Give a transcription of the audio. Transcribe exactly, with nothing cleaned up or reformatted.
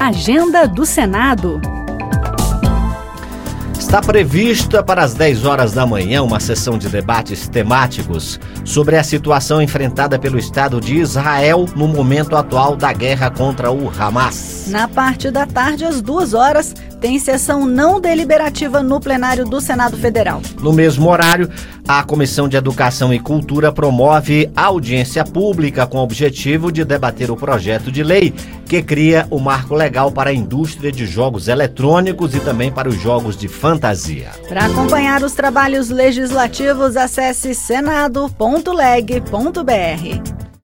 Agenda do Senado. Está prevista para as dez horas da manhã uma sessão de debates temáticos sobre a situação enfrentada pelo Estado de Israel no momento atual da guerra contra o Hamas. Na parte da tarde, às duas horas, tem sessão não deliberativa no plenário do Senado Federal. No mesmo horário, a Comissão de Educação e Cultura promove audiência pública com o objetivo de debater o projeto de lei que cria o marco legal para a indústria de jogos eletrônicos e também para os jogos de fantasia. Para acompanhar os trabalhos legislativos, acesse senado ponto leg ponto br.